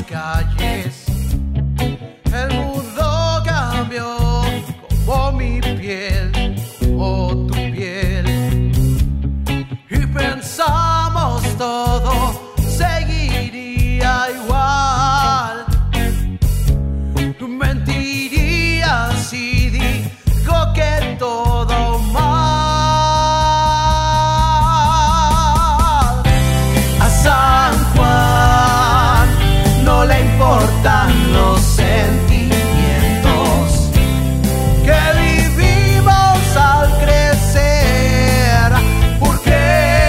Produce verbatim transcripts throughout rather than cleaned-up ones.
calles. El mundo cambió como mi piel, como tu piel. Y pensamos todo seguiría igual. Mentiría si digo que todo mal. A San Juan no le importan los sentimientos que vivimos al crecer, porque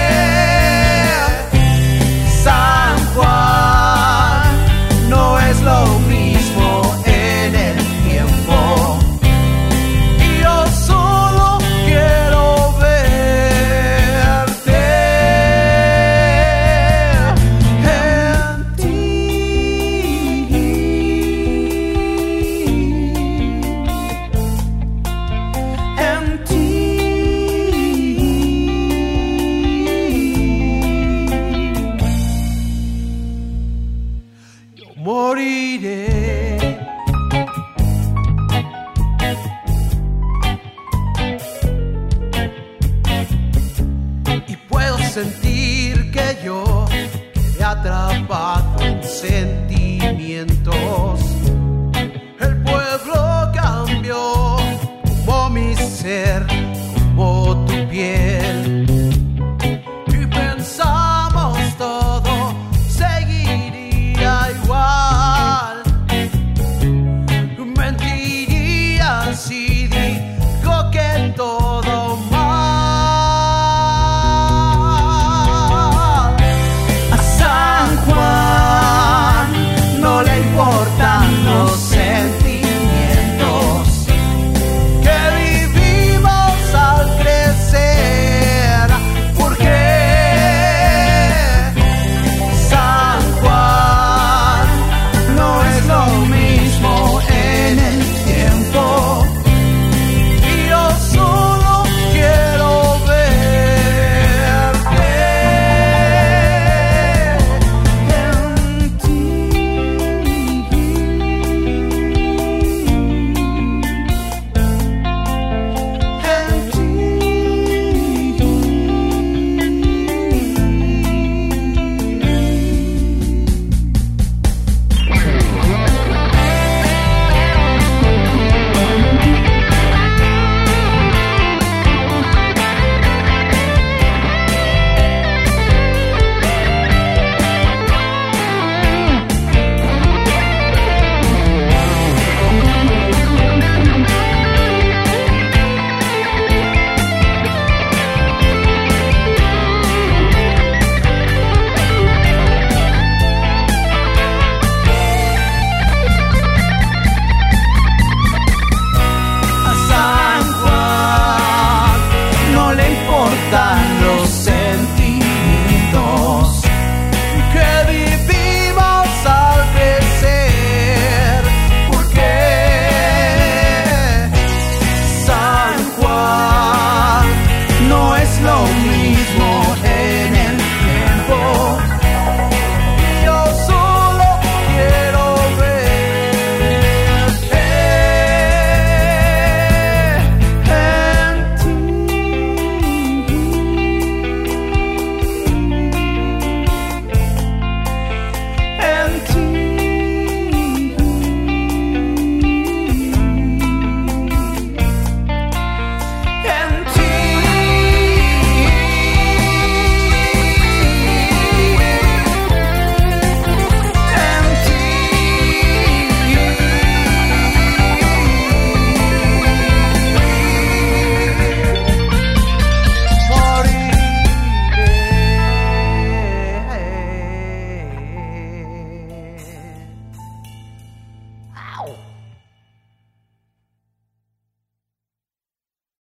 San Juan no es lo mismo en el tiempo. Y yo solo quiero verte en ti, en ti. Yo moriré. Y puedo sentir que yo he atrapado en sentimientos. El pueblo cambió como mi ser, como tu piel. Y pensamos todo seguiría igual. Mentiría si digo que todo mal. A San Juan no le importan los sentimientos que vivimos al crecer, porque San Juan no es lo mismo en el tiempo. Y yo solo quiero verte en ti, en A San Juan no le importan los sentimientos que vivimos al crecer, porque San Juan no es lo